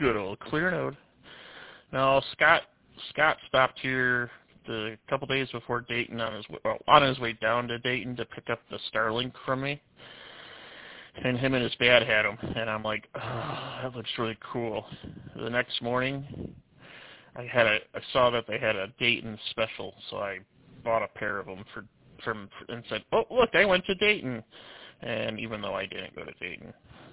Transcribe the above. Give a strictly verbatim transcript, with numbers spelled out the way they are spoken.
Good old Clearnode. Now, Scott Scott stopped here the couple days before Dayton on his well, on his way down to Dayton to pick up the Starlink from me. And him and his dad had them, and I'm like, oh, that looks really cool. The next morning, I had a I saw that they had a Dayton special, so I bought a pair of them for from and said, oh look, I went to Dayton. And even though I didn't go to Dayton,